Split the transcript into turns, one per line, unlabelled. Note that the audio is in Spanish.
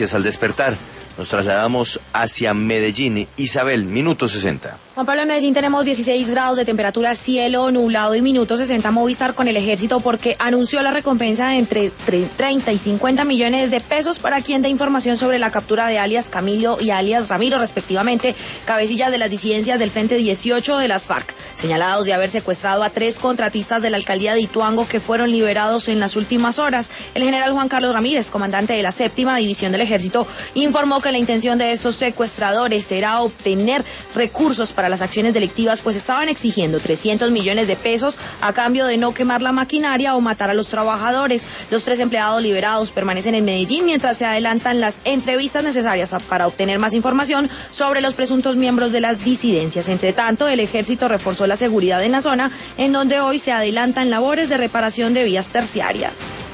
Al despertar, nos trasladamos hacia Medellín. Isabel, minuto 60.
Juan Pablo, en Medellín tenemos 16 grados de temperatura, cielo nublado y minuto 60 Movistar con el ejército porque anunció la recompensa de entre 30 y 50 millones de pesos para quien dé información sobre la captura de alias Camilo y alias Ramiro, respectivamente, cabecillas de las disidencias del Frente 18 de las FARC, señalados de haber secuestrado a 3 contratistas de la alcaldía de Ituango que fueron liberados en las últimas horas. El general Juan Carlos Ramírez, comandante de la 7ª División del Ejército, informó que la intención de estos secuestradores era obtener recursos para las acciones delictivas, pues estaban exigiendo 300 millones de pesos a cambio de no quemar la maquinaria o matar a los trabajadores. Los 3 empleados liberados permanecen en Medellín mientras se adelantan las entrevistas necesarias para obtener más información sobre los presuntos miembros de las disidencias. Entre tanto, el ejército reforzó la seguridad en la zona, en donde hoy se adelantan labores de reparación de vías terciarias.